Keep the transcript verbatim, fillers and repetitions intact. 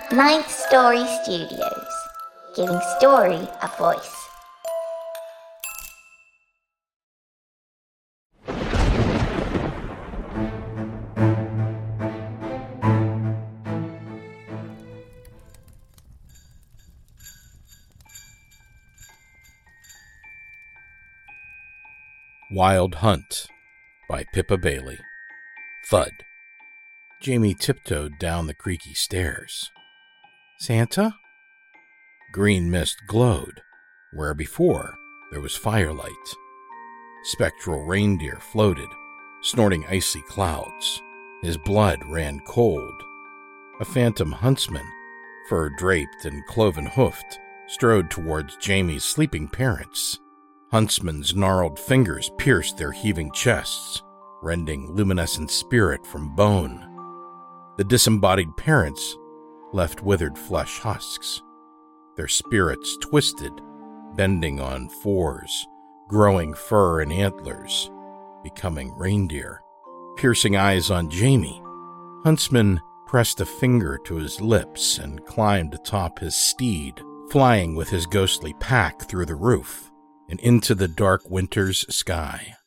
Ninth Story Studios, giving story a voice. Wild Hunt by Pippa Bailey. Thud. Jamie tiptoed down the creaky stairs. Santa? Green mist glowed, where before there was firelight. Spectral reindeer floated, snorting icy clouds. His blood ran cold. A phantom huntsman, fur draped and cloven hoofed, strode towards Jamie's sleeping parents. Huntsman's gnarled fingers pierced their heaving chests, rending luminescent spirit from bone. The disembodied parents left withered flesh husks, their spirits twisted, bending on fours, growing fur and antlers, becoming reindeer. Piercing eyes on Jamie, Huntsman pressed a finger to his lips and climbed atop his steed, flying with his ghostly pack through the roof and into the dark winter's sky.